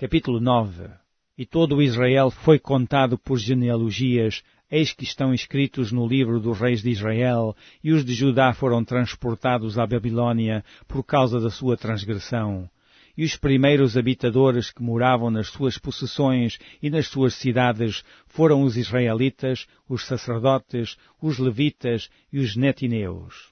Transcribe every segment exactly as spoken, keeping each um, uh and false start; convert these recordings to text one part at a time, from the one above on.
Capítulo nove. E todo o Israel foi contado por genealogias, eis que estão escritos no livro dos reis de Israel, e os de Judá foram transportados à Babilônia por causa da sua transgressão. E os primeiros habitadores que moravam nas suas possessões e nas suas cidades foram os israelitas, os sacerdotes, os levitas e os netineus.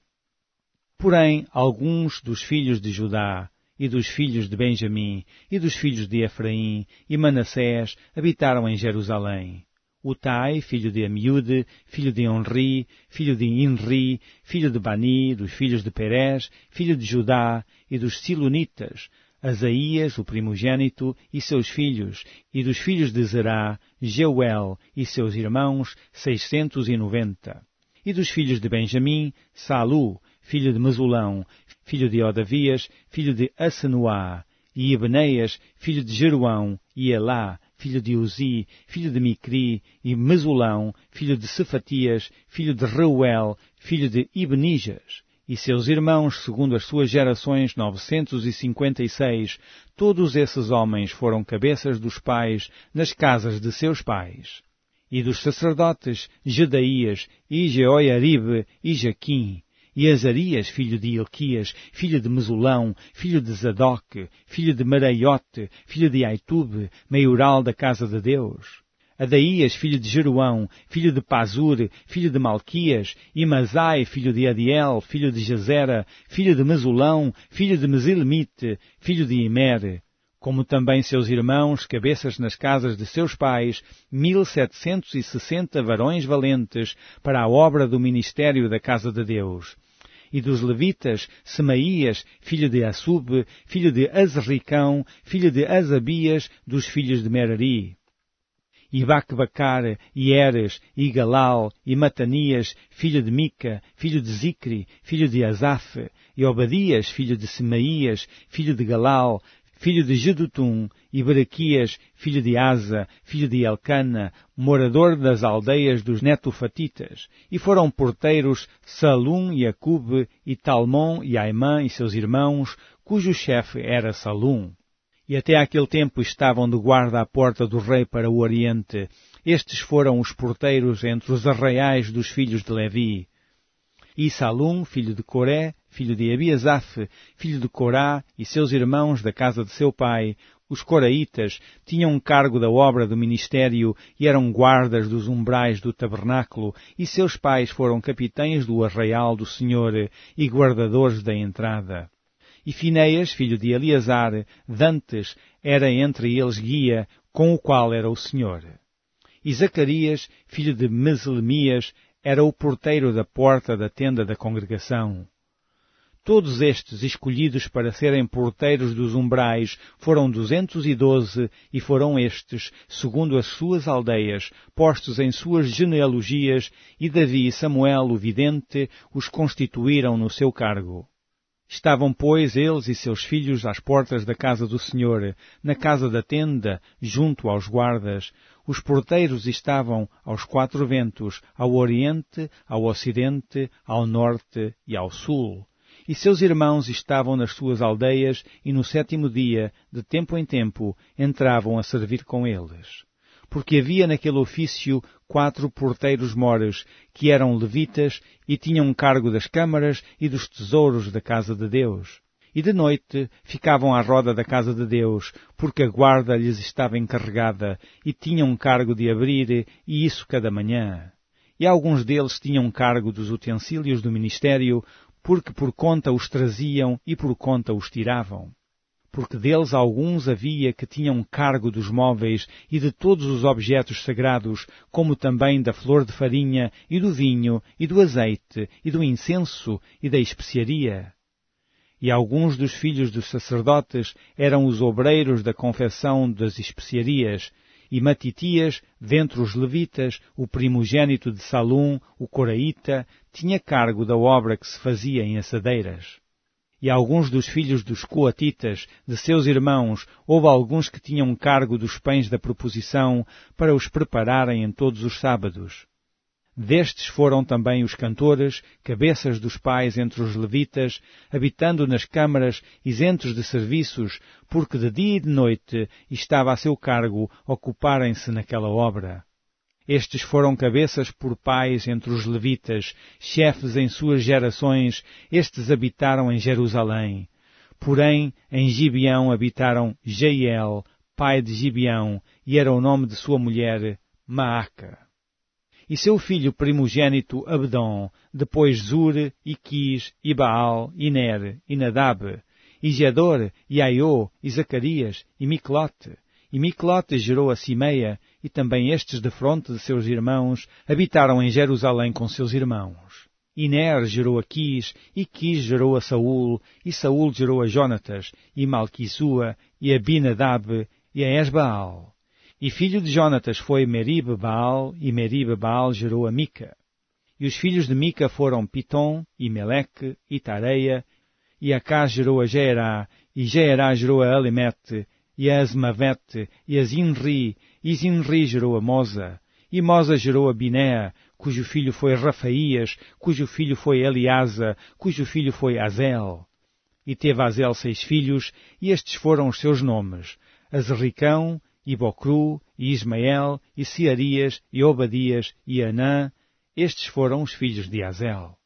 Porém, alguns dos filhos de Judá, e dos filhos de Benjamim, e dos filhos de Efraim, e Manassés, habitaram em Jerusalém. Utai, filho de Amiúde, filho de Onri, filho de Inri, filho de Bani, dos filhos de Perez, filho de Judá, e dos Silonitas, Asaías, o primogênito, e seus filhos, e dos filhos de Zerá, Jeuel, e seus irmãos, seiscentos e noventa. E dos filhos de Benjamim, Salu, filho de Mesulão, filho de Odavias, filho de Assenuá, e Ebeneias, filho de Jeruão, e Elá, filho de Uzi, filho de Micri, e Mesulão, filho de Cefatias, filho de Reuel, filho de Ibnijas, e seus irmãos, segundo as suas gerações, novecentos e cinquenta e seis. Todos esses homens foram cabeças dos pais nas casas de seus pais. E dos sacerdotes, Jedaías, e Jeoiaribe, e Jaquim, e Azarias, filho de Ilquias, filho de Mesulão, filho de Zadok, filho de Maraiote, filho de Aitube, maioral da casa de Deus. Adaías, filho de Jeruão, filho de Pazur, filho de Malquias, e Mazai, filho de Adiel, filho de Jezera, filho de Mesulão, filho de Mesilmite, filho de Imer, como também seus irmãos, cabeças nas casas de seus pais, mil setecentos e sessenta varões valentes para a obra do ministério da casa de Deus. E dos levitas, Semaías, filho de Assub, filho de Azricão, filho de Azabias, dos filhos de Merari. E Bacbacar, e Eres, e Galal, e Matanias, filho de Mica, filho de Zicri, filho de Asaf, e Obadias, filho de Semaías, filho de Galal, filho de Jedutum, e Berequias, filho de Asa, filho de Elcana, morador das aldeias dos Netofatitas, e foram porteiros Salum e Acube, e Talmon e Aimã e seus irmãos, cujo chefe era Salum. E até aquele tempo estavam de guarda à porta do rei para o oriente. Estes foram os porteiros entre os arraiais dos filhos de Levi. E Salum, filho de Coré, filho de Abiasaf, filho de Corá, e seus irmãos da casa de seu pai, os coraitas, tinham cargo da obra do ministério e eram guardas dos umbrais do tabernáculo, e seus pais foram capitães do arraial do Senhor e guardadores da entrada. E Fineias, filho de Eleazar, dantes, era entre eles guia, com o qual era o Senhor. E Zacarias, filho de Meselemias, era o porteiro da porta da tenda da congregação. Todos estes, escolhidos para serem porteiros dos umbrais, foram duzentos e doze, e foram estes, segundo as suas aldeias, postos em suas genealogias, e Davi e Samuel, o vidente, os constituíram no seu cargo. Estavam, pois, eles e seus filhos às portas da casa do Senhor, na casa da tenda, junto aos guardas. Os porteiros estavam aos quatro ventos, ao oriente, ao ocidente, ao norte e ao sul. E seus irmãos estavam nas suas aldeias, e no sétimo dia, de tempo em tempo, entravam a servir com eles. Porque havia naquele ofício quatro porteiros mores, que eram levitas, e tinham cargo das câmaras e dos tesouros da casa de Deus. E de noite ficavam à roda da casa de Deus, porque a guarda lhes estava encarregada, e tinham cargo de abrir, e isso cada manhã. E alguns deles tinham cargo dos utensílios do ministério, porque por conta os traziam e por conta os tiravam. Porque deles alguns havia que tinham cargo dos móveis e de todos os objetos sagrados, como também da flor de farinha, e do vinho, e do azeite, e do incenso, e da especiaria. E alguns dos filhos dos sacerdotes eram os obreiros da confecção das especiarias, e Matitias, dentre os levitas, o primogênito de Salum, o coraíta, tinha cargo da obra que se fazia em assadeiras. E alguns dos filhos dos coatitas, de seus irmãos, houve alguns que tinham cargo dos pães da proposição, para os prepararem em todos os sábados. Destes foram também os cantores, cabeças dos pais entre os levitas, habitando nas câmaras, isentos de serviços, porque de dia e de noite estava a seu cargo ocuparem-se naquela obra. Estes foram cabeças por pais entre os levitas, chefes em suas gerações, estes habitaram em Jerusalém. Porém, em Gibeão habitaram Jeiel, pai de Gibeão, e era o nome de sua mulher, Maaca. E seu filho primogênito Abdom, depois Zur, e Quis, e Baal, e Ner, e Nadab, e Gedor, e Aiô, e Zacarias, e Miclote. E Miclote gerou a Simeia, e também estes defronte de seus irmãos habitaram em Jerusalém com seus irmãos. E Ner gerou a Quis, e Quis gerou a Saul, e Saul gerou a Jonatas, e Malquissua, e Abinadab, e a Esbaal. E filho de Jonatas foi Merib-Baal, e Merib-Baal gerou a Mica. E os filhos de Mica foram Pitom, e Meleque, e Tareia, e Acás gerou a Geerá, e Geerá gerou a Alimete, e a Asmavete, e a Zinri, e Zinri gerou a Mosa, e Mosa gerou a Binea, cujo filho foi Rafaías, cujo filho foi Eliasa, cujo filho foi Azel. E teve Azel seis filhos, e estes foram os seus nomes, Azericão, e Bocru, e Ismael, e Searias, e Obadias, e Anã. Estes foram os filhos de Azel.